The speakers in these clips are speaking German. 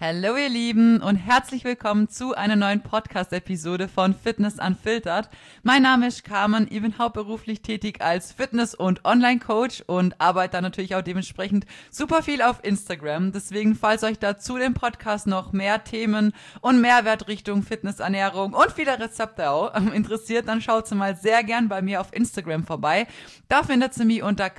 Hallo ihr Lieben und herzlich willkommen zu einer neuen Podcast-Episode von Fitness Unfiltered. Mein Name ist Carmen, ich bin hauptberuflich tätig als Fitness- und Online-Coach und arbeite da natürlich auch dementsprechend super viel auf Instagram. Deswegen, falls euch da zu dem Podcast noch mehr Themen und Mehrwert Richtung Fitness, Ernährung und viele Rezepte auch interessiert, dann schaut sie mal sehr gern bei mir auf Instagram vorbei. Da findet sie mich unter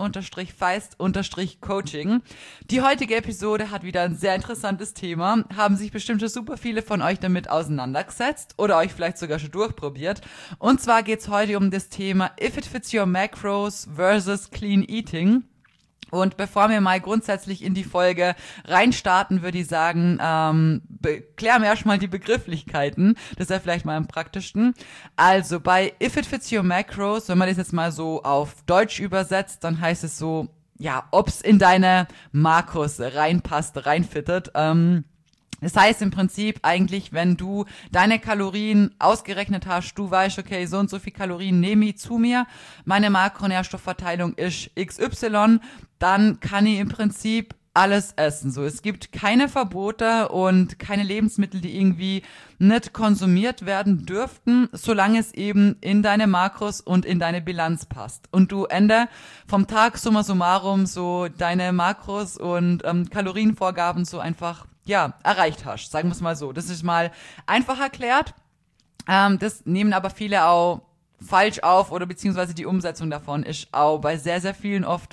Carmen_Feist_Coaching. Die heutige Episode hat wieder ein sehr interessantes Thema. Haben sich bestimmt schon super viele von euch damit auseinandergesetzt oder euch vielleicht sogar schon durchprobiert. Und zwar geht es heute um das Thema If it fits your macros versus clean eating. Und bevor wir mal grundsätzlich in die Folge reinstarten, würde ich sagen, klären wir erstmal die Begrifflichkeiten. Das ist ja vielleicht mal am praktischsten. Also bei If it fits your macros, wenn man das jetzt mal so auf Deutsch übersetzt, dann heißt es so, ja, ob's in deine Makros reinpasst, reinfittet. Das heißt im Prinzip eigentlich, wenn du deine Kalorien ausgerechnet hast, du weißt, okay, so und so viel Kalorien nehme ich zu mir, meine Makronährstoffverteilung ist XY, dann kann ich im Prinzip alles essen. So, es gibt keine Verbote und keine Lebensmittel, die irgendwie nicht konsumiert werden dürften, solange es eben in deine Makros und in deine Bilanz passt. Und du Ende vom Tag summa summarum so deine Makros und Kalorienvorgaben so einfach, ja, erreicht hast. Sagen wir es mal so. Das ist mal einfach erklärt. Das nehmen aber viele auch falsch auf oder beziehungsweise die Umsetzung davon ist auch bei sehr, sehr vielen oft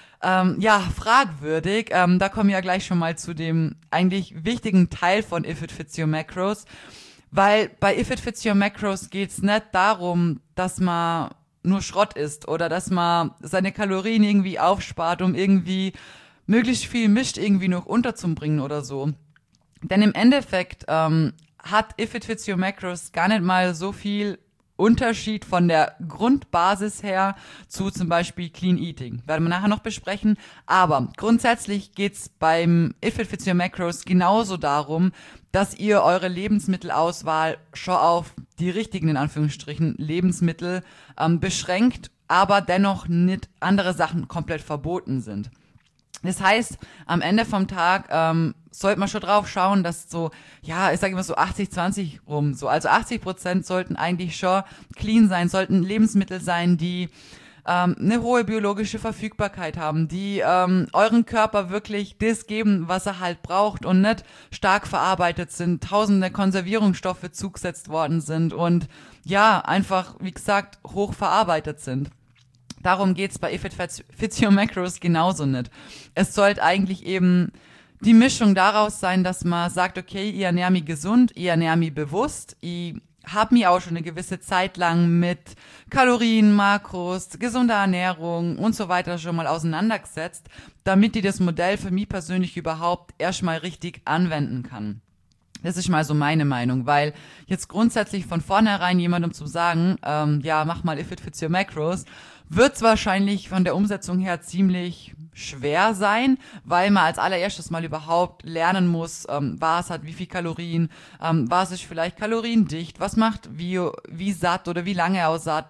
fragwürdig. Da kommen wir ja gleich schon mal zu dem eigentlich wichtigen Teil von If it fits your macros, weil bei If it fits your macros geht's nicht darum, dass man nur Schrott isst oder dass man seine Kalorien irgendwie aufspart, um irgendwie möglichst viel Mist irgendwie noch unterzubringen oder so. Denn im Endeffekt hat If it fits your macros gar nicht mal so viel Unterschied von der Grundbasis her zu zum Beispiel Clean Eating. Werden wir nachher noch besprechen. Aber grundsätzlich geht's beim If it fits your macros genauso darum, dass ihr eure Lebensmittelauswahl schon auf die richtigen, in Anführungsstrichen, Lebensmittel beschränkt, aber dennoch nicht andere Sachen komplett verboten sind. Das heißt, am Ende vom Tag sollte man schon drauf schauen, dass so, ja, ich sage immer so 80-20 rum, so, also 80% sollten eigentlich schon clean sein, sollten Lebensmittel sein, die eine hohe biologische Verfügbarkeit haben, die euren Körper wirklich das geben, was er halt braucht und nicht stark verarbeitet sind, tausende Konservierungsstoffe zugesetzt worden sind und ja, einfach, wie gesagt, hoch verarbeitet sind. Darum geht's bei If it fits your macros genauso nicht. Es sollte eigentlich eben die Mischung daraus sein, dass man sagt, okay, ich ernähre mich gesund, ich ernähre mich bewusst, ich habe mich auch schon eine gewisse Zeit lang mit Kalorien, Makros, gesunder Ernährung und so weiter schon mal auseinandergesetzt, damit ich das Modell für mich persönlich überhaupt erstmal richtig anwenden kann. Das ist mal so meine Meinung, weil jetzt grundsätzlich von vornherein jemandem zu sagen, mach mal If it fits your macros, wird's wahrscheinlich von der Umsetzung her ziemlich schwer sein, weil man als allererstes mal überhaupt lernen muss, was hat wie viel Kalorien, was ist vielleicht kaloriendicht, was macht wie satt oder wie lange auch satt,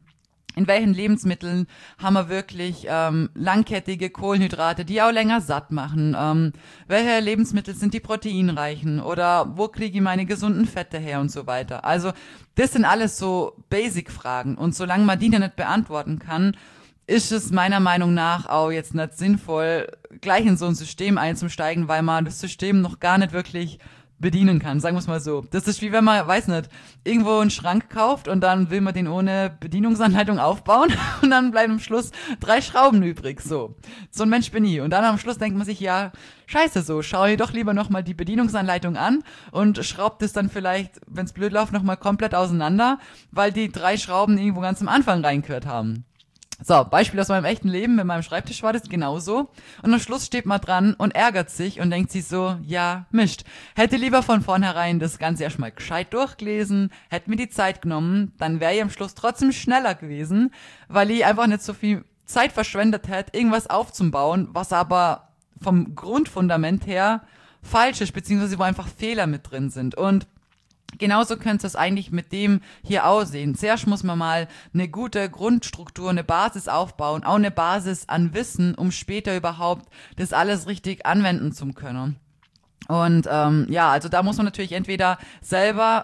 in welchen Lebensmitteln haben wir wirklich langkettige Kohlenhydrate, die auch länger satt machen? Welche Lebensmittel sind die proteinreichen? Oder wo kriege ich meine gesunden Fette her und so weiter? Also das sind alles so Basic-Fragen. Und solange man die nicht beantworten kann, ist es meiner Meinung nach auch jetzt nicht sinnvoll, gleich in so ein System einzusteigen, weil man das System noch gar nicht wirklich bedienen kann, sagen wir es mal so. Das ist wie wenn man, weiß nicht, irgendwo einen Schrank kauft und dann will man den ohne Bedienungsanleitung aufbauen und dann bleiben am Schluss 3 Schrauben übrig, so. So ein Mensch bin ich. Und dann am Schluss denkt man sich, ja, scheiße so, schau dir doch lieber nochmal die Bedienungsanleitung an und schraubt es dann vielleicht, wenn es blöd läuft, nochmal komplett auseinander, weil die 3 Schrauben irgendwo ganz am Anfang reingehört haben. So, Beispiel aus meinem echten Leben, mit meinem Schreibtisch war das genauso. Und am Schluss steht man dran und ärgert sich und denkt sich so, ja, Mist. Hätte lieber von vornherein das Ganze erstmal gescheit durchgelesen, hätte mir die Zeit genommen, dann wäre ich am Schluss trotzdem schneller gewesen, weil ich einfach nicht so viel Zeit verschwendet hätte, irgendwas aufzubauen, was aber vom Grundfundament her falsch ist, beziehungsweise wo einfach Fehler mit drin sind. Und genauso könnte es eigentlich mit dem hier aussehen. Zuerst muss man mal eine gute Grundstruktur, eine Basis aufbauen, auch eine Basis an Wissen, um später überhaupt das alles richtig anwenden zu können. Und also da muss man natürlich entweder selber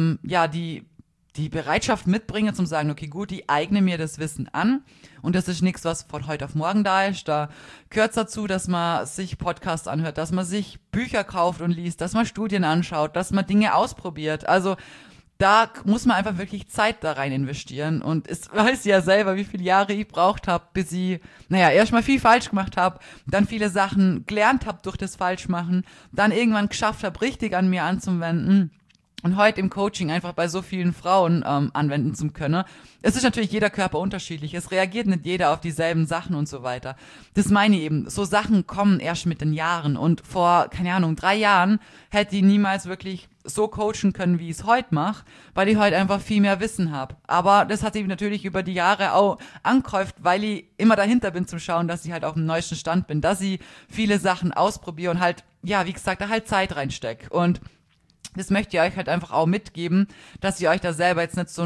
die Bereitschaft mitbringen, zum sagen, okay, gut, ich eigne mir das Wissen an. Und das ist nichts, was von heute auf morgen da ist. Da gehört es dazu, dass man sich Podcasts anhört, dass man sich Bücher kauft und liest, dass man Studien anschaut, dass man Dinge ausprobiert. Also da muss man einfach wirklich Zeit da rein investieren. Und ich weiß ja selber, wie viele Jahre ich braucht habe, bis ich, erstmal viel falsch gemacht habe, dann viele Sachen gelernt habe durch das Falschmachen, dann irgendwann geschafft habe, richtig an mir anzuwenden. Und heute im Coaching einfach bei so vielen Frauen anwenden zu können. Es ist natürlich jeder Körper unterschiedlich. Es reagiert nicht jeder auf dieselben Sachen und so weiter. Das meine ich eben. So Sachen kommen erst mit den Jahren. Und vor, 3 Jahren hätte ich niemals wirklich so coachen können, wie ich es heute mache, weil ich heute einfach viel mehr Wissen habe. Aber das hat sich natürlich über die Jahre auch angehäuft, weil ich immer dahinter bin zum Schauen, dass ich halt auf dem neuesten Stand bin, dass ich viele Sachen ausprobiere und halt, wie gesagt, da halt Zeit reinstecke. Und das möchte ich euch halt einfach auch mitgeben, dass ihr euch da selber jetzt nicht so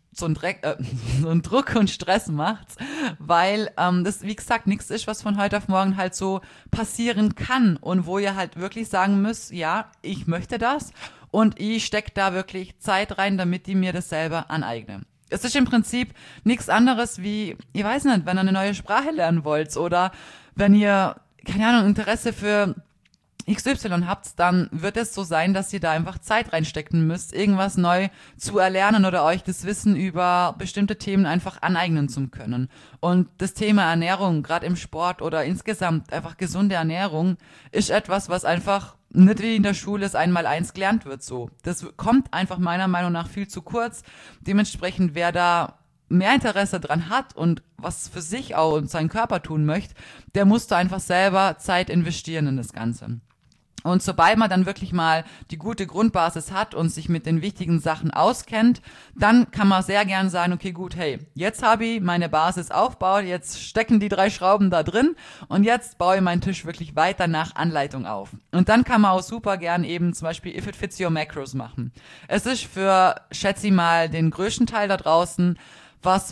einen Druck und Stress macht, weil das, wie gesagt, nichts ist, was von heute auf morgen halt so passieren kann und wo ihr halt wirklich sagen müsst, ja, ich möchte das und ich stecke da wirklich Zeit rein, damit ich mir das selber aneigne. Es ist im Prinzip nichts anderes wie, ich weiß nicht, wenn ihr eine neue Sprache lernen wollt oder wenn ihr, Interesse für XY habt, dann wird es so sein, dass ihr da einfach Zeit reinstecken müsst, irgendwas neu zu erlernen oder euch das Wissen über bestimmte Themen einfach aneignen zu können. Und das Thema Ernährung, gerade im Sport oder insgesamt einfach gesunde Ernährung, ist etwas, was einfach nicht wie in der Schule das 1x1 gelernt wird so. Das kommt einfach meiner Meinung nach viel zu kurz. Dementsprechend, wer da mehr Interesse dran hat und was für sich auch und seinen Körper tun möchte, der muss da einfach selber Zeit investieren in das Ganze. Und sobald man dann wirklich mal die gute Grundbasis hat und sich mit den wichtigen Sachen auskennt, dann kann man sehr gern sagen, okay, gut, hey, jetzt habe ich meine Basis aufgebaut, jetzt stecken die 3 Schrauben da drin und jetzt baue ich meinen Tisch wirklich weiter nach Anleitung auf. Und dann kann man auch super gern eben zum Beispiel If It Fits Your Macros machen. Es ist für, schätze ich mal, den größten Teil da draußen was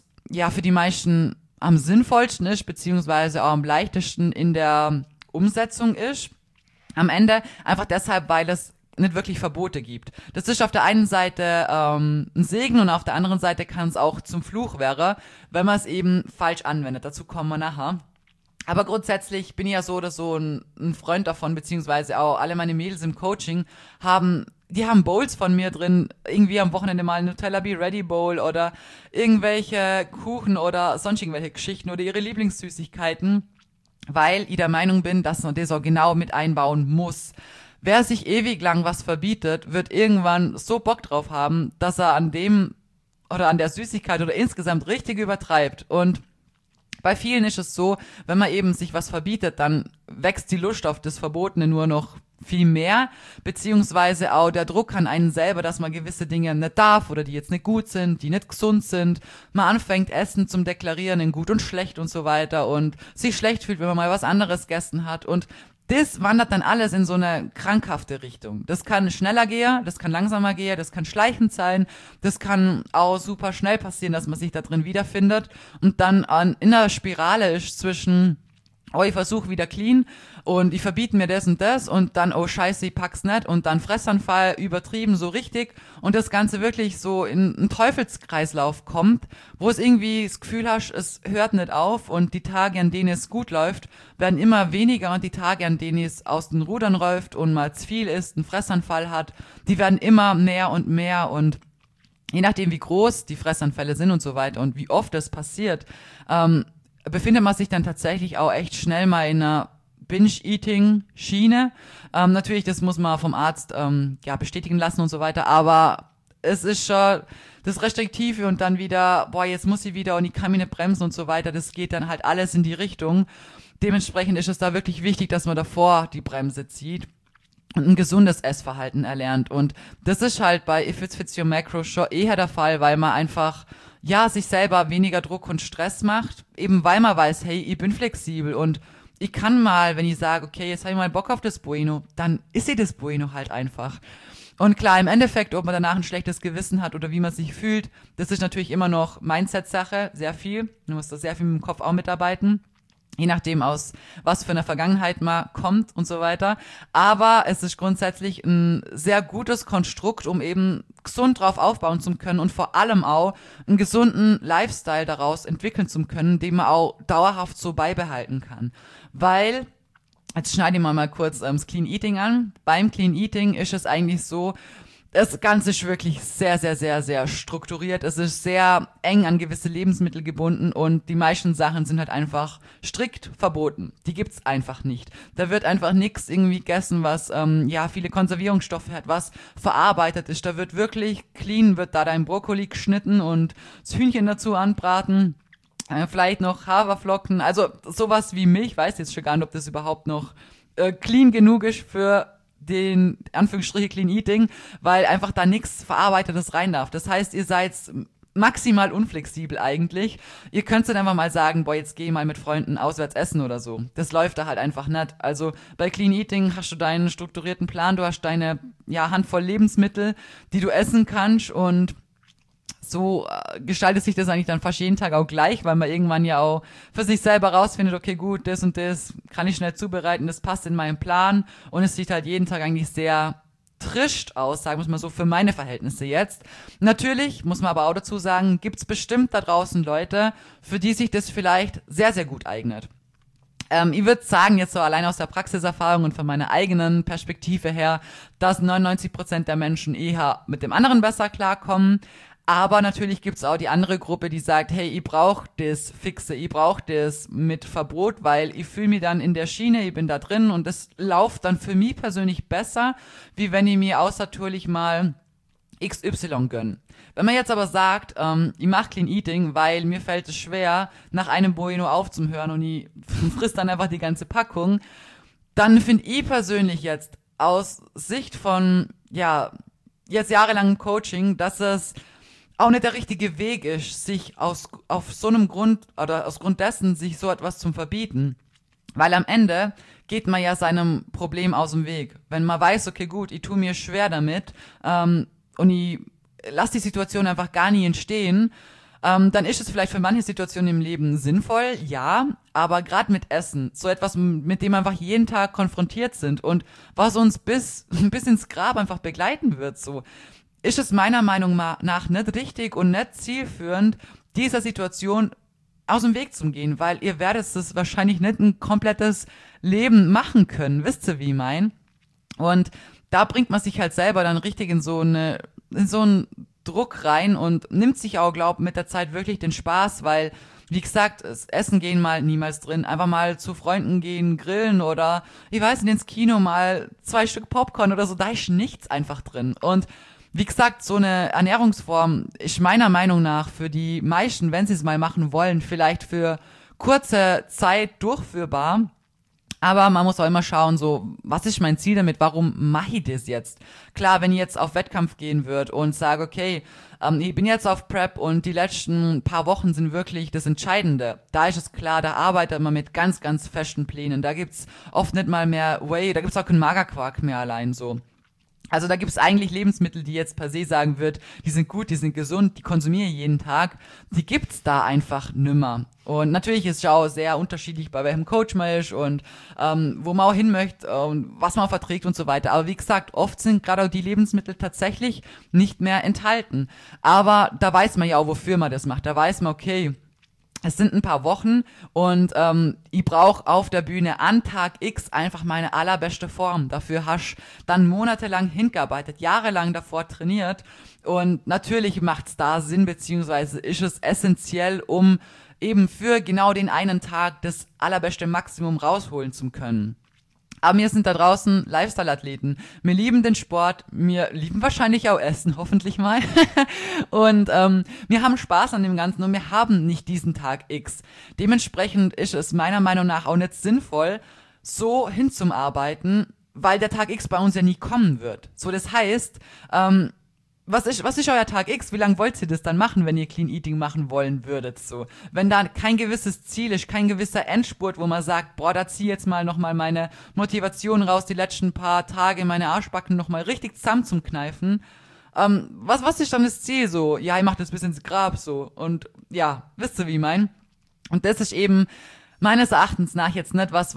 für die meisten am sinnvollsten ist, beziehungsweise auch am leichtesten in der Umsetzung ist. Am Ende einfach deshalb, weil es nicht wirklich Verbote gibt. Das ist auf der einen Seite ein Segen und auf der anderen Seite kann es auch zum Fluch werden, wenn man es eben falsch anwendet. Dazu kommen wir nachher. Aber grundsätzlich bin ich ja so oder so ein Freund davon, beziehungsweise auch alle meine Mädels im Coaching haben Bowls von mir drin, irgendwie am Wochenende mal Nutella Be Ready Bowl oder irgendwelche Kuchen oder sonst irgendwelche Geschichten oder ihre Lieblingssüßigkeiten, weil ich der Meinung bin, dass man das auch genau mit einbauen muss. Wer sich ewig lang was verbietet, wird irgendwann so Bock drauf haben, dass er an dem oder an der Süßigkeit oder insgesamt richtig übertreibt. Und bei vielen ist es so, wenn man eben sich was verbietet, dann wächst die Lust auf das Verbotene nur noch viel mehr, beziehungsweise auch der Druck an einen selber, dass man gewisse Dinge nicht darf oder die jetzt nicht gut sind, die nicht gesund sind. Man anfängt Essen zum Deklarieren in gut und schlecht und so weiter und sich schlecht fühlt, wenn man mal was anderes gegessen hat und das wandert dann alles in so eine krankhafte Richtung. Das kann schneller gehen, das kann langsamer gehen, das kann schleichend sein, das kann auch super schnell passieren, dass man sich da drin wiederfindet und dann in einer Spirale ist zwischen ich versuche wieder clean und ich verbiete mir das und dann, oh scheiße, ich pack's nicht und dann Fressanfall übertrieben so richtig und das Ganze wirklich so in einen Teufelskreislauf kommt, wo es irgendwie das Gefühl hast, es hört nicht auf und die Tage, an denen es gut läuft, werden immer weniger und die Tage, an denen es aus den Rudern läuft und mal zu viel ist, einen Fressanfall hat, die werden immer mehr und je nachdem, wie groß die Fressanfälle sind und so weiter und wie oft das passiert, befindet man sich dann tatsächlich auch echt schnell mal in einer Binge-Eating-Schiene. Natürlich, das muss man vom Arzt bestätigen lassen und so weiter, aber es ist schon das Restriktive und dann wieder, jetzt muss ich wieder und ich kann mich nicht bremsen und so weiter, das geht dann halt alles in die Richtung. Dementsprechend ist es da wirklich wichtig, dass man davor die Bremse zieht und ein gesundes Essverhalten erlernt und das ist halt bei If It Fits Your Macros schon eher der Fall, weil man einfach sich selber weniger Druck und Stress macht, eben weil man weiß, hey, ich bin flexibel und ich kann mal, wenn ich sage, okay, jetzt habe ich mal Bock auf das Bueno, dann ist das Bueno halt einfach. Und klar, im Endeffekt, ob man danach ein schlechtes Gewissen hat oder wie man sich fühlt, das ist natürlich immer noch Mindset-Sache, sehr viel. Du musst da sehr viel mit dem Kopf auch mitarbeiten. je nachdem aus was für einer Vergangenheit man kommt und so weiter. Aber es ist grundsätzlich ein sehr gutes Konstrukt, um eben gesund drauf aufbauen zu können und vor allem auch einen gesunden Lifestyle daraus entwickeln zu können, den man auch dauerhaft so beibehalten kann. Weil, jetzt schneide ich mal kurz das Clean Eating an. Beim Clean Eating ist es eigentlich so, das Ganze ist wirklich sehr, sehr, sehr, sehr strukturiert. Es ist sehr eng an gewisse Lebensmittel gebunden und die meisten Sachen sind halt einfach strikt verboten. Die gibt's einfach nicht. Da wird einfach nichts irgendwie gegessen, was viele Konservierungsstoffe hat, was verarbeitet ist. Da wird wirklich clean, wird da dein Brokkoli geschnitten und das Hühnchen dazu anbraten. Vielleicht noch Haferflocken, also sowas wie Milch, weiß jetzt schon gar nicht, ob das überhaupt noch clean genug ist für den Anführungsstriche Clean Eating, weil einfach da nichts Verarbeitetes rein darf. Das heißt, ihr seid maximal unflexibel eigentlich. Ihr könnt dann einfach mal sagen, boah, jetzt geh mal mit Freunden auswärts essen oder so. Das läuft da halt einfach nicht. Also bei Clean Eating hast du deinen strukturierten Plan, du hast deine Handvoll Lebensmittel, die du essen kannst und so gestaltet sich das eigentlich dann fast jeden Tag auch gleich, weil man irgendwann ja auch für sich selber rausfindet, okay, gut, das und das kann ich schnell zubereiten, das passt in meinen Plan und es sieht halt jeden Tag eigentlich sehr trischt aus, sagen wir es mal so, für meine Verhältnisse jetzt. Natürlich, muss man aber auch dazu sagen, gibt's bestimmt da draußen Leute, für die sich das vielleicht sehr, sehr gut eignet. Ich würde sagen, jetzt so allein aus der Praxiserfahrung und von meiner eigenen Perspektive her, dass 99% der Menschen eher mit dem anderen besser klarkommen. Aber natürlich gibt's auch die andere Gruppe, die sagt, hey, ich brauche das Fixe, ich brauche das mit Verbot, weil ich fühle mich dann in der Schiene, ich bin da drin und das läuft dann für mich persönlich besser, wie wenn ich mir außertourlich mal XY gönne. Wenn man jetzt aber sagt, ich mache Clean Eating, weil mir fällt es schwer, nach einem Bueno aufzuhören und ich frisst dann einfach die ganze Packung, dann finde ich persönlich jetzt aus Sicht von, jetzt jahrelangem Coaching, dass es auch nicht der richtige Weg ist, sich auf so einem Grund oder aus Grund dessen sich so etwas zu verbieten. Weil am Ende geht man ja seinem Problem aus dem Weg. Wenn man weiß, okay, gut, ich tue mir schwer damit und ich lasse die Situation einfach gar nie entstehen, dann ist es vielleicht für manche Situationen im Leben sinnvoll, ja, aber gerade mit Essen, so etwas, mit dem wir einfach jeden Tag konfrontiert sind und was uns bis ins Grab einfach begleiten wird, so, ist es meiner Meinung nach nicht richtig und nicht zielführend, dieser Situation aus dem Weg zu gehen, weil ihr werdet es wahrscheinlich nicht ein komplettes Leben machen können, wisst ihr, wie ich mein? Und da bringt man sich halt selber dann richtig in so einen Druck rein und nimmt sich auch, mit der Zeit wirklich den Spaß, weil, wie gesagt, das Essen gehen mal niemals drin, einfach mal zu Freunden gehen, grillen oder, ich weiß nicht, ins Kino mal 2 Stück Popcorn oder so, da ist nichts einfach drin. Und wie gesagt, so eine Ernährungsform ist meiner Meinung nach für die meisten, wenn sie es mal machen wollen, vielleicht für kurze Zeit durchführbar. Aber man muss auch immer schauen, so, was ist mein Ziel damit? Warum mache ich das jetzt? Klar, wenn ich jetzt auf Wettkampf gehen würde und sage, okay, ich bin jetzt auf Prep und die letzten paar Wochen sind wirklich das Entscheidende. Da ist es klar, da arbeitet man mit ganz, ganz festen Plänen. Da gibt's oft nicht mal mehr Whey, da gibt's auch keinen Magerquark mehr allein so. Also da gibt es eigentlich Lebensmittel, die jetzt per se sagen wird, die sind gut, die sind gesund, die konsumiere ich jeden Tag. Die gibt's da einfach nimmer. Und natürlich ist es auch sehr unterschiedlich, bei welchem Coach man ist und wo man auch hin möchte und was man auch verträgt und so weiter. Aber wie gesagt, oft sind gerade auch die Lebensmittel tatsächlich nicht mehr enthalten. Aber da weiß man ja auch, wofür man das macht. Da weiß man, okay, es sind ein paar Wochen und ich brauche auf der Bühne an Tag X einfach meine allerbeste Form. Dafür hast dann monatelang hingearbeitet, jahrelang davor trainiert und natürlich macht's da Sinn, beziehungsweise ist es essentiell, um eben für genau den einen Tag das allerbeste Maximum rausholen zu können. Aber wir sind da draußen Lifestyle-Athleten. Wir lieben den Sport, wir lieben wahrscheinlich auch Essen, hoffentlich mal. Und wir haben Spaß an dem Ganzen und wir haben nicht diesen Tag X. Dementsprechend ist es meiner Meinung nach auch nicht sinnvoll, so hinzuarbeiten, weil der Tag X bei uns ja nie kommen wird. So, das heißt, was ist euer Tag X? Wie lange wollt ihr das dann machen, wenn ihr Clean Eating machen wollen würdet? So, wenn da kein gewisses Ziel ist, kein gewisser Endspurt, wo man sagt, boah, da zieh jetzt mal nochmal meine Motivation raus, die letzten paar Tage meine Arschbacken nochmal richtig zusammen zum Kneifen. Was ist dann das Ziel so? Ja, ich mach das bis ins Grab so. Und ja, wisst ihr, wie ich mein? Und das ist eben meines Erachtens nach jetzt nicht was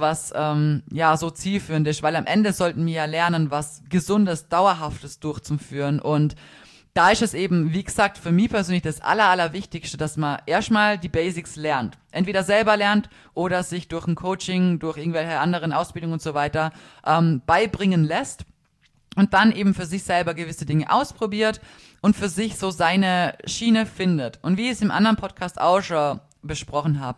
so zielführend ist, weil am Ende sollten wir ja lernen, was Gesundes, Dauerhaftes durchzuführen. Und da ist es eben, wie gesagt, für mich persönlich das Allerwichtigste, dass man erstmal die Basics lernt. Entweder selber lernt oder sich durch ein Coaching, durch irgendwelche anderen Ausbildungen und so weiter beibringen lässt und dann eben für sich selber gewisse Dinge ausprobiert und für sich so seine Schiene findet. Und wie ich es im anderen Podcast auch schon besprochen habe,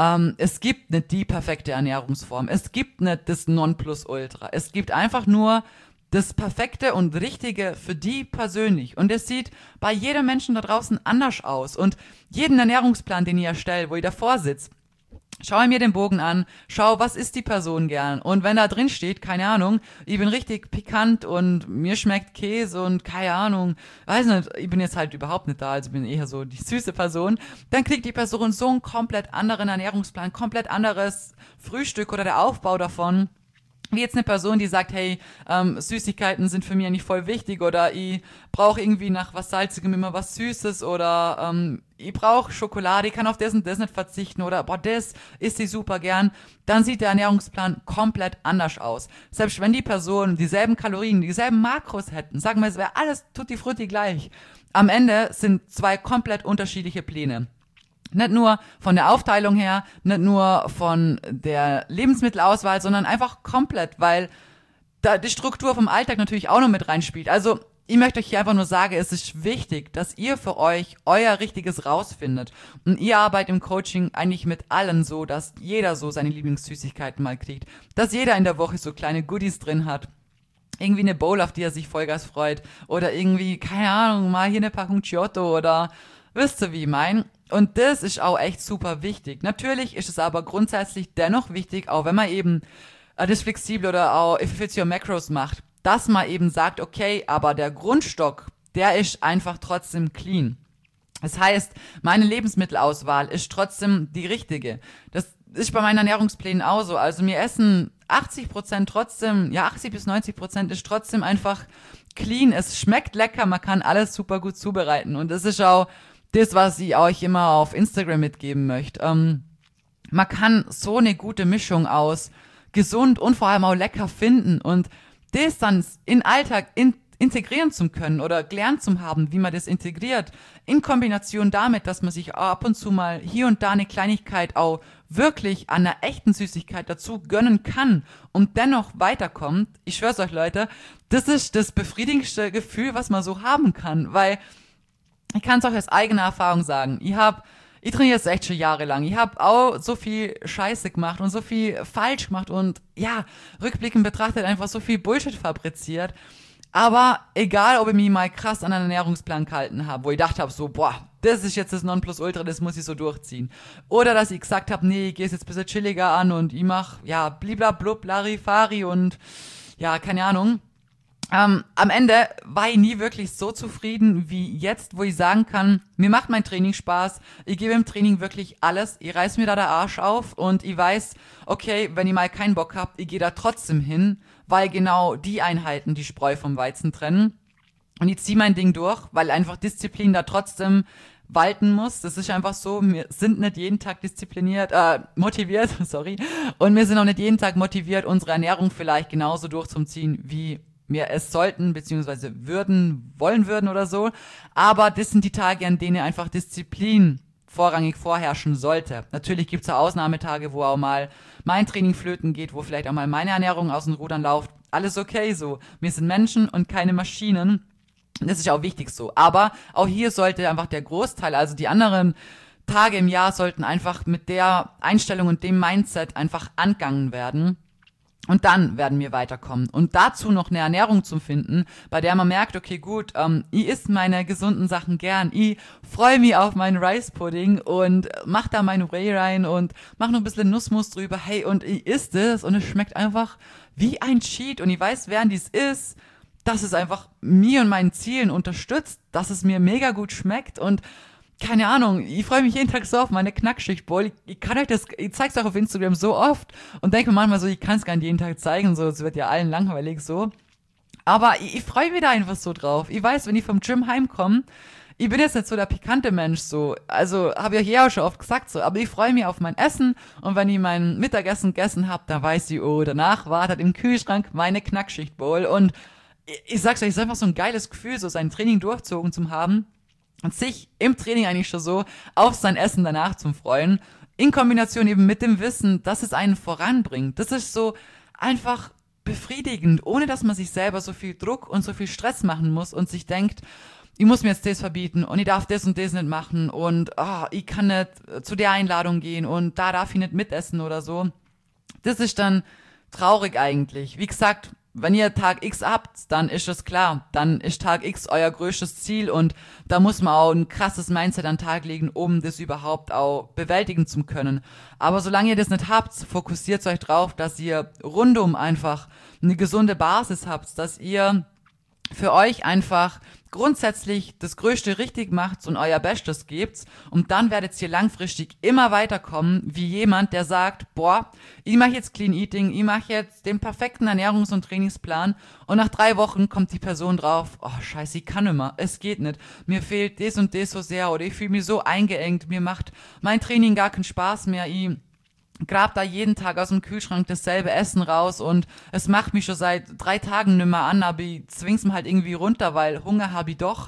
es gibt nicht die perfekte Ernährungsform, es gibt nicht das Nonplusultra, es gibt einfach nur das Perfekte und Richtige für die persönlich. Und es sieht bei jedem Menschen da draußen anders aus. Und jeden Ernährungsplan, den ich erstelle, wo ich davor sitze, schaue mir den Bogen an, schau, was isst die Person gern. Und wenn da drin steht, keine Ahnung, ich bin richtig pikant und mir schmeckt Käse und keine Ahnung, weiß nicht, ich bin jetzt halt überhaupt nicht da, also ich bin eher so die süße Person, dann kriegt die Person so einen komplett anderen Ernährungsplan, komplett anderes Frühstück oder der Aufbau davon. Wie jetzt eine Person, die sagt, hey, Süßigkeiten sind für mich eigentlich voll wichtig oder ich brauche irgendwie nach was Salzigem immer was Süßes oder ich brauche Schokolade, ich kann auf das und das nicht verzichten oder boah, das isst sie super gern, dann sieht der Ernährungsplan komplett anders aus. Selbst wenn die Person dieselben Kalorien, dieselben Makros hätten, sagen wir, es wäre alles tutti frutti gleich. Am Ende sind zwei komplett unterschiedliche Pläne. Nicht nur von der Aufteilung her, nicht nur von der Lebensmittelauswahl, sondern einfach komplett, weil da die Struktur vom Alltag natürlich auch noch mit reinspielt. Also ich möchte euch hier einfach nur sagen, es ist wichtig, dass ihr für euch euer Richtiges rausfindet. Und ihr arbeitet im Coaching eigentlich mit allen so, dass jeder so seine Lieblingssüßigkeiten mal kriegt. Dass jeder in der Woche so kleine Goodies drin hat. Irgendwie eine Bowl, auf die er sich Vollgas freut. Oder irgendwie, keine Ahnung, mal hier eine Packung Giotto oder wisst ihr, wie ich mein? Und das ist auch echt super wichtig. Natürlich ist es aber grundsätzlich dennoch wichtig, auch wenn man eben das flexibel oder auch If It Fits Your Macros macht, dass man eben sagt, okay, aber der Grundstock, der ist einfach trotzdem clean. Das heißt, meine Lebensmittelauswahl ist trotzdem die richtige. Das ist bei meinen Ernährungsplänen auch so. Also wir essen 80% trotzdem, 80-90% ist trotzdem einfach clean. Es schmeckt lecker, man kann alles super gut zubereiten. Und das ist auch das, was ich euch immer auf Instagram mitgeben möchte. Man kann so eine gute Mischung aus gesund und vor allem auch lecker finden und das dann in Alltag integrieren zu können oder gelernt zu haben, wie man das integriert, in Kombination damit, dass man sich ab und zu mal hier und da eine Kleinigkeit auch wirklich an einer echten Süßigkeit dazu gönnen kann und dennoch weiterkommt. Ich schwör's euch, Leute, das ist das befriedigendste Gefühl, was man so haben kann, weil ich kann es auch aus eigener Erfahrung sagen. Ich trainiere jetzt echt schon jahrelang. Ich habe auch so viel Scheiße gemacht und so viel falsch gemacht und ja, rückblickend betrachtet einfach so viel Bullshit fabriziert. Aber egal, ob ich mich mal krass an einen Ernährungsplan gehalten habe, wo ich gedacht habe, so, boah, das ist jetzt das Nonplusultra, das muss ich so durchziehen. Oder dass ich gesagt habe, nee, ich gehe jetzt ein bisschen chilliger an und ich mach, ja, bliblablub, Larifari und ja, keine Ahnung. Am Ende war ich nie wirklich so zufrieden wie jetzt, wo ich sagen kann, mir macht mein Training Spaß, ich gebe im Training wirklich alles, ich reiß mir da der Arsch auf und ich weiß, okay, wenn ich mal keinen Bock hab, ich gehe da trotzdem hin, weil genau die Einheiten die Spreu vom Weizen trennen und ich ziehe mein Ding durch, weil einfach Disziplin da trotzdem walten muss. Das ist einfach so, wir sind nicht jeden Tag motiviert, sorry, und wir sind auch nicht jeden Tag motiviert, unsere Ernährung vielleicht genauso durchzuziehen, wie wir es sollten, beziehungsweise wollen würden oder so. Aber das sind die Tage, an denen einfach Disziplin vorrangig vorherrschen sollte. Natürlich gibt es auch Ausnahmetage, wo auch mal mein Training flöten geht, wo vielleicht auch mal meine Ernährung aus den Rudern läuft. Alles okay so. Wir sind Menschen und keine Maschinen. Das ist auch wichtig so. Aber auch hier sollte einfach der Großteil, also die anderen Tage im Jahr, sollten einfach mit der Einstellung und dem Mindset einfach angegangen werden. Und dann werden wir weiterkommen. Und dazu noch eine Ernährung zu finden, bei der man merkt, okay, gut, ich esse meine gesunden Sachen gern. Ich freue mich auf meinen Rice Pudding und mach da mein Whey rein und mach noch ein bisschen Nussmus drüber. Hey, und ich esse das und es schmeckt einfach wie ein Cheat. Und ich weiß, während dies ist, dass es einfach mir und meinen Zielen unterstützt, dass es mir mega gut schmeckt und keine Ahnung, ich freue mich jeden Tag so auf meine Knackschicht-Bowl. Ich kann euch das, ich zeig's auch auf Instagram so oft und denke mir manchmal so, ich kann es gar nicht jeden Tag zeigen, so, es wird ja allen langweilig so. Aber ich freue mich da einfach so drauf. Ich weiß, wenn ich vom Gym heimkomme, ich bin jetzt nicht so der pikante Mensch, so, also habe ich ja auch schon oft gesagt, so, aber ich freue mich auf mein Essen und wenn ich mein Mittagessen gegessen habe, dann weiß ich, oh, danach wartet im Kühlschrank meine Knackschicht-Bowl und ich sag's euch, es ist einfach so ein geiles Gefühl, so sein Training durchzogen zu haben und sich im Training eigentlich schon so auf sein Essen danach zu freuen, in Kombination eben mit dem Wissen, dass es einen voranbringt. Das ist so einfach befriedigend, ohne dass man sich selber so viel Druck und so viel Stress machen muss und sich denkt, ich muss mir jetzt das verbieten und ich darf das und das nicht machen und ich kann nicht zu der Einladung gehen und da darf ich nicht mitessen oder so. Das ist dann traurig eigentlich. Wie gesagt, wenn ihr Tag X habt, dann ist es klar, dann ist Tag X euer größtes Ziel und da muss man auch ein krasses Mindset an den Tag legen, um das überhaupt auch bewältigen zu können. Aber solange ihr das nicht habt, fokussiert euch drauf, dass ihr rundum einfach eine gesunde Basis habt, dass ihr für euch einfach grundsätzlich das Größte richtig macht und euer Bestes gebt und dann werdet ihr langfristig immer weiterkommen wie jemand, der sagt, boah, ich mache jetzt Clean Eating, ich mache jetzt den perfekten Ernährungs- und Trainingsplan und nach 3 Wochen kommt die Person drauf, oh scheiße, ich kann nicht mehr, es geht nicht, mir fehlt das und das so sehr oder ich fühle mich so eingeengt, mir macht mein Training gar keinen Spaß mehr, ich grab da jeden Tag aus dem Kühlschrank dasselbe Essen raus und es macht mich schon seit 3 Tagen nimmer an, aber ich zwing's mir halt irgendwie runter, weil Hunger habe ich doch.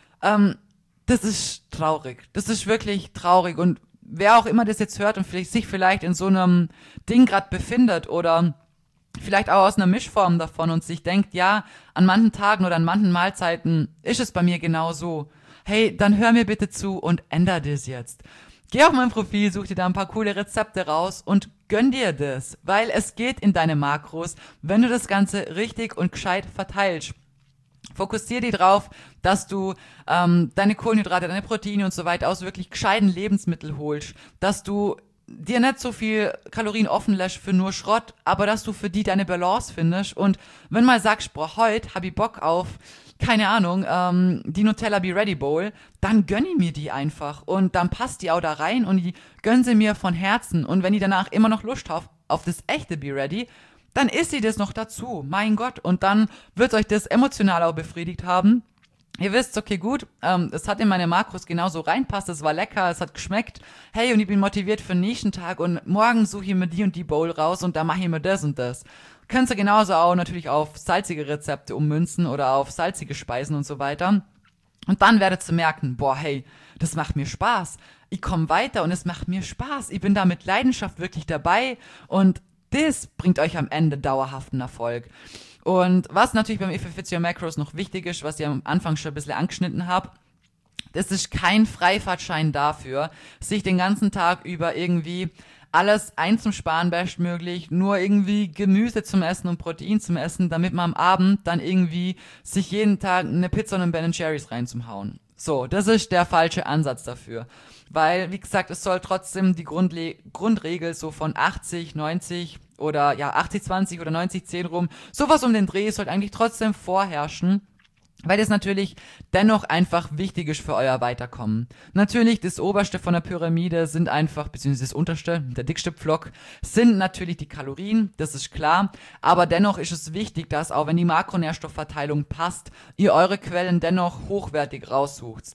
Das ist traurig. Das ist wirklich traurig und wer auch immer das jetzt hört und sich vielleicht in so einem Ding gerade befindet oder vielleicht auch aus einer Mischform davon und sich denkt, ja, an manchen Tagen oder an manchen Mahlzeiten ist es bei mir genau so. Hey, dann hör mir bitte zu und änder das jetzt. Geh auf mein Profil, such dir da ein paar coole Rezepte raus und gönn dir das, weil es geht in deine Makros, wenn du das Ganze richtig und gescheit verteilst. Fokussier dich drauf, dass du deine Kohlenhydrate, deine Proteine und so weiter aus wirklich gescheiten Lebensmitteln holst, dass du dir nicht so viel Kalorien offen lässt für nur Schrott, aber dass du für die deine Balance findest und wenn mal sagst, boah, heute hab ich Bock auf keine Ahnung, die Nutella Be Ready Bowl, dann gönn ich mir die einfach und dann passt die auch da rein und ich gönn sie mir von Herzen und wenn ich danach immer noch Lust habe auf das echte Be Ready, dann isst ihr das noch dazu, mein Gott, und dann wird euch das emotional auch befriedigt haben. Ihr wisst, okay, gut, es hat in meine Makros genauso reinpasst, es war lecker, es hat geschmeckt, hey, und ich bin motiviert für den nächsten Tag und morgen suche ich mir die und die Bowl raus und da mache ich mir das und das. Könnt ihr genauso auch natürlich auf salzige Rezepte ummünzen oder auf salzige Speisen und so weiter. Und dann werdet ihr merken, boah, hey, das macht mir Spaß. Ich komme weiter und es macht mir Spaß. Ich bin da mit Leidenschaft wirklich dabei und das bringt euch am Ende dauerhaften Erfolg. Und was natürlich beim If It Fits Your Macros noch wichtig ist, was ich am Anfang schon ein bisschen angeschnitten habe, das ist kein Freifahrtschein dafür, sich den ganzen Tag über irgendwie alles einzusparen bestmöglich, nur irgendwie Gemüse zum Essen und Protein zum Essen, damit man am Abend dann irgendwie sich jeden Tag eine Pizza und einen Ben Jerry's reinzuhauen. So, das ist der falsche Ansatz dafür. Weil, wie gesagt, es soll trotzdem die Grundregel so von 80, 90 oder ja 80, 20 oder 90, 10 rum, sowas um den Dreh sollte eigentlich trotzdem vorherrschen. Weil das natürlich dennoch einfach wichtig ist für euer Weiterkommen. Natürlich, das oberste von der Pyramide sind einfach, beziehungsweise das unterste, der dickste Pflock, sind natürlich die Kalorien, das ist klar. Aber dennoch ist es wichtig, dass auch wenn die Makronährstoffverteilung passt, ihr eure Quellen dennoch hochwertig raussucht.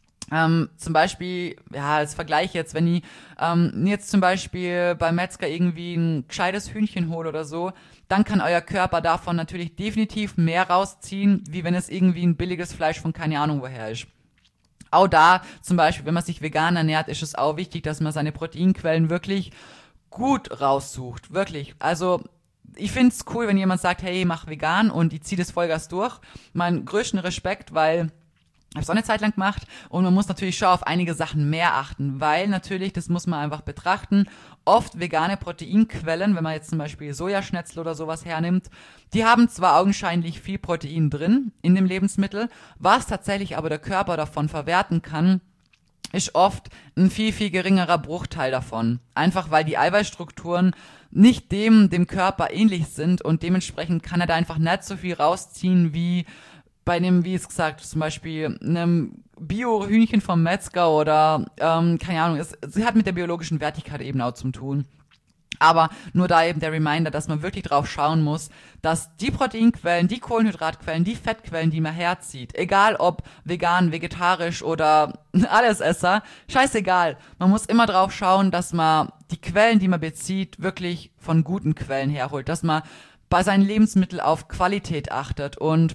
Zum Beispiel, ja, als Vergleich jetzt, wenn ich jetzt zum Beispiel beim Metzger irgendwie ein gescheites Hühnchen hole oder so, dann kann euer Körper davon natürlich definitiv mehr rausziehen, wie wenn es irgendwie ein billiges Fleisch von keine Ahnung woher ist. Auch da, zum Beispiel, wenn man sich vegan ernährt, ist es auch wichtig, dass man seine Proteinquellen wirklich gut raussucht. Wirklich. Also, ich find's cool, wenn jemand sagt, hey, mach vegan und ich zieh das Vollgas durch. Mein größten Respekt, weil ich habe es auch eine Zeit lang gemacht und man muss natürlich schon auf einige Sachen mehr achten, weil natürlich, das muss man einfach betrachten, oft vegane Proteinquellen, wenn man jetzt zum Beispiel Sojaschnetzel oder sowas hernimmt, die haben zwar augenscheinlich viel Protein drin in dem Lebensmittel, was tatsächlich aber der Körper davon verwerten kann, ist oft ein viel, viel geringerer Bruchteil davon. Einfach weil die Eiweißstrukturen nicht dem Körper ähnlich sind und dementsprechend kann er da einfach nicht so viel rausziehen wie bei einem, wie es gesagt, zum Beispiel einem Bio-Hühnchen vom Metzger oder, keine Ahnung, es hat mit der biologischen Wertigkeit eben auch zu tun. Aber nur da eben der Reminder, dass man wirklich drauf schauen muss, dass die Proteinquellen, die Kohlenhydratquellen, die Fettquellen, die man herzieht, egal ob vegan, vegetarisch oder Allesesser, scheißegal. Man muss immer drauf schauen, dass man die Quellen, die man bezieht, wirklich von guten Quellen herholt, dass man bei seinen Lebensmitteln auf Qualität achtet und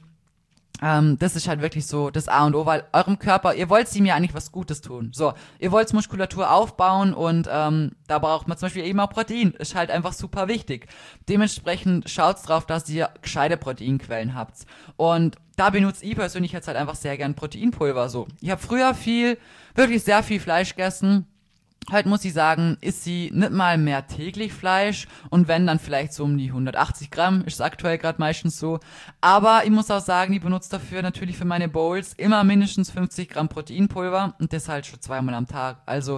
das ist halt wirklich so das A und O, weil eurem Körper, ihr wollt ihm ja eigentlich was Gutes tun. So, ihr wollt Muskulatur aufbauen und da braucht man zum Beispiel eben auch Protein. Ist halt einfach super wichtig. Dementsprechend schaut's drauf, dass ihr gescheite Proteinquellen habt. Und da benutze ich persönlich jetzt halt einfach sehr gern Proteinpulver. So, ich habe früher wirklich sehr viel Fleisch gegessen. Halt muss ich sagen, isst sie nicht mal mehr täglich Fleisch und wenn, dann vielleicht so um die 180 Gramm, ist aktuell gerade meistens so. Aber ich muss auch sagen, ich benutze dafür natürlich für meine Bowls immer mindestens 50 Gramm Proteinpulver und das halt schon 2-mal am Tag. Also,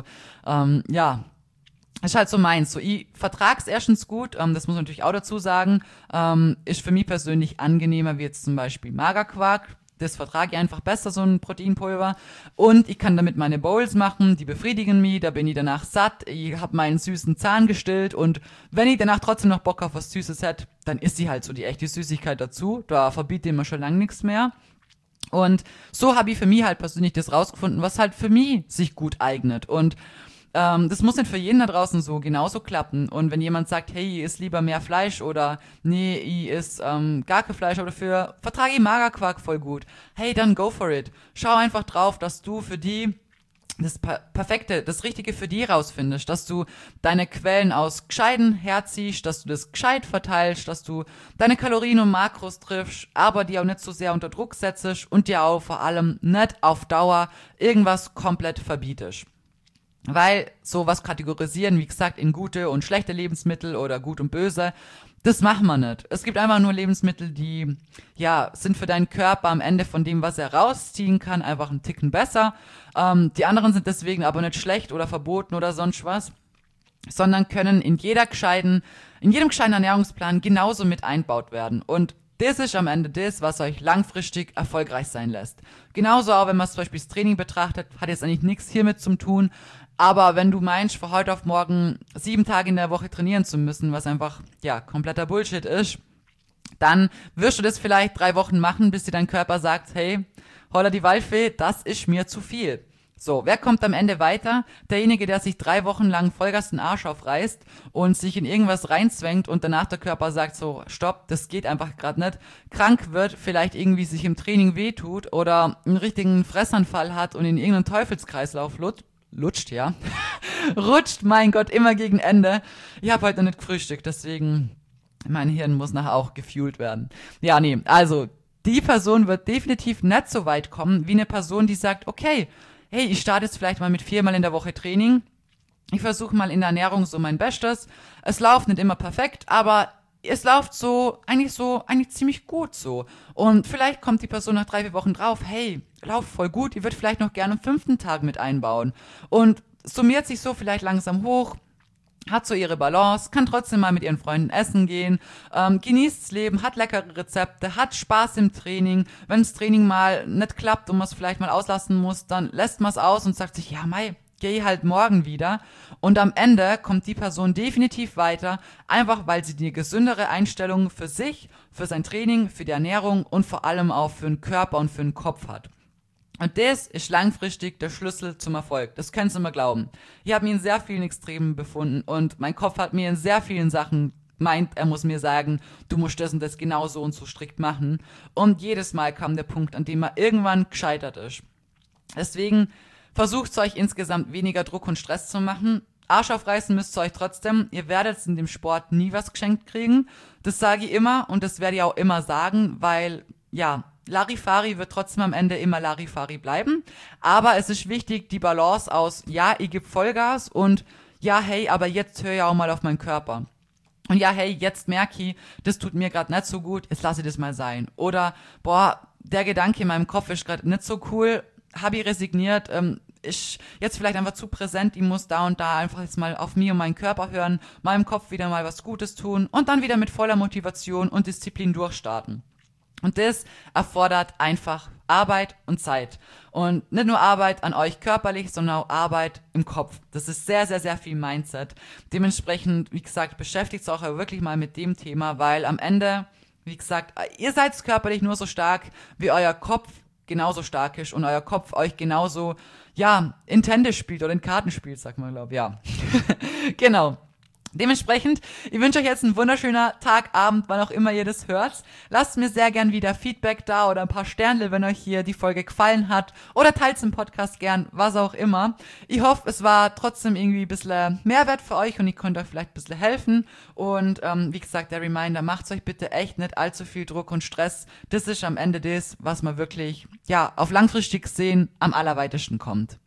ja, ist halt so meins. So, ich vertrag's erstens gut, das muss man natürlich auch dazu sagen, ist für mich persönlich angenehmer wie jetzt zum Beispiel Magerquark. Das vertrage ich einfach besser, so ein Proteinpulver. Und ich kann damit meine Bowls machen, die befriedigen mich, da bin ich danach satt, ich habe meinen süßen Zahn gestillt und wenn ich danach trotzdem noch Bock auf was Süßes hätte, dann ist sie halt so die echte Süßigkeit dazu. Da verbietet mir schon lange nichts mehr. Und so habe ich für mich halt persönlich das rausgefunden, was halt für mich sich gut eignet. Und das muss nicht für jeden da draußen so genauso klappen. Und wenn jemand sagt, hey, ich esse lieber mehr Fleisch oder nee, ich esse gar kein Fleisch, aber dafür vertrage ich Magerquark voll gut. Hey, dann go for it. Schau einfach drauf, dass du für die das Perfekte, das Richtige für die rausfindest, dass du deine Quellen aus Gescheiden herziehst, dass du das gescheit verteilst, dass du deine Kalorien und Makros triffst, aber die auch nicht so sehr unter Druck setzt und dir auch vor allem nicht auf Dauer irgendwas komplett verbietest. Weil sowas kategorisieren, wie gesagt, in gute und schlechte Lebensmittel oder gut und böse, das machen wir nicht. Es gibt einfach nur Lebensmittel, die, ja, sind für deinen Körper am Ende von dem, was er rausziehen kann, einfach einen Ticken besser. Die anderen sind deswegen aber nicht schlecht oder verboten oder sonst was, sondern können in jedem gescheiten Ernährungsplan genauso mit einbaut werden. Und das ist am Ende das, was euch langfristig erfolgreich sein lässt. Genauso auch, wenn man zum Beispiel das Training betrachtet, hat jetzt eigentlich nichts hiermit zu tun. Aber wenn du meinst, von heute auf morgen 7 Tage in der Woche trainieren zu müssen, was einfach, ja, kompletter Bullshit ist, dann wirst du das vielleicht 3 Wochen machen, bis dir dein Körper sagt, hey, holla die Waldfee, das ist mir zu viel. So, wer kommt am Ende weiter? Derjenige, der sich 3 Wochen lang Vollgas den Arsch aufreißt und sich in irgendwas reinzwängt und danach der Körper sagt so, stopp, das geht einfach gerade nicht, krank wird, vielleicht irgendwie sich im Training wehtut oder einen richtigen Fressanfall hat und in irgendeinen Teufelskreislauf rutscht, mein Gott, immer gegen Ende. Ich habe heute noch nicht gefrühstückt, deswegen, mein Hirn muss nachher auch gefuelt werden. Ja, nee, also, die Person wird definitiv nicht so weit kommen, wie eine Person, die sagt, okay, hey, ich starte jetzt vielleicht mal mit 4-mal in der Woche Training. Ich versuche mal in der Ernährung so mein Bestes. Es läuft nicht immer perfekt, aber es läuft eigentlich ziemlich gut so. Und vielleicht kommt die Person nach 3-4 Wochen drauf, hey, läuft voll gut, ich würde vielleicht noch gerne am 5. Tag mit einbauen. Und summiert sich so vielleicht langsam hoch, hat so ihre Balance, kann trotzdem mal mit ihren Freunden essen gehen, genießt das Leben, hat leckere Rezepte, hat Spaß im Training. Wenn das Training mal nicht klappt und man es vielleicht mal auslassen muss, dann lässt man es aus und sagt sich, ja, geh halt morgen wieder. Und am Ende kommt die Person definitiv weiter, einfach weil sie die gesündere Einstellung für sich, für sein Training, für die Ernährung und vor allem auch für den Körper und für den Kopf hat. Und das ist langfristig der Schlüssel zum Erfolg. Das könnt ihr mir glauben. Ich habe mich in sehr vielen Extremen befunden und mein Kopf hat mir in sehr vielen Sachen meint, er muss mir sagen, du musst das und das genau so und so strikt machen. Und jedes Mal kam der Punkt, an dem er irgendwann gescheitert ist. Deswegen versucht euch insgesamt weniger Druck und Stress zu machen. Arsch aufreißen müsst ihr euch trotzdem. Ihr werdet in dem Sport nie was geschenkt kriegen. Das sage ich immer und das werde ich auch immer sagen, weil, ja, Larifari wird trotzdem am Ende immer Larifari bleiben. Aber es ist wichtig, die Balance aus, ja, ich gebe Vollgas und ja, hey, aber jetzt höre ich auch mal auf meinen Körper. Und ja, hey, jetzt merke ich, das tut mir gerade nicht so gut, jetzt lasse ich das mal sein. Oder, boah, der Gedanke in meinem Kopf ist gerade nicht so cool, habe ich resigniert, ist jetzt vielleicht einfach zu präsent, ich muss da und da einfach jetzt mal auf mich und meinen Körper hören, meinem Kopf wieder mal was Gutes tun und dann wieder mit voller Motivation und Disziplin durchstarten. Und das erfordert einfach Arbeit und Zeit. Und nicht nur Arbeit an euch körperlich, sondern auch Arbeit im Kopf. Das ist sehr, sehr, sehr viel Mindset. Dementsprechend, wie gesagt, beschäftigt euch auch wirklich mal mit dem Thema, weil am Ende, wie gesagt, ihr seid körperlich nur so stark, wie euer Kopf genauso stark ist und euer Kopf euch genauso, in Tennis spielt oder in Karten spielt, sagt man, glaube ich, ja. Genau. Dementsprechend, ich wünsche euch jetzt einen wunderschönen Tag, Abend, wann auch immer ihr das hört. Lasst mir sehr gern wieder Feedback da oder ein paar Sternle, wenn euch hier die Folge gefallen hat. Oder teilt den Podcast gern, was auch immer. Ich hoffe, es war trotzdem irgendwie ein bisschen Mehrwert für euch und ich konnte euch vielleicht ein bisschen helfen. Und wie gesagt, der Reminder, macht euch bitte echt nicht allzu viel Druck und Stress. Das ist am Ende das, was man wirklich, auf langfristig gesehen am allerweitesten kommt.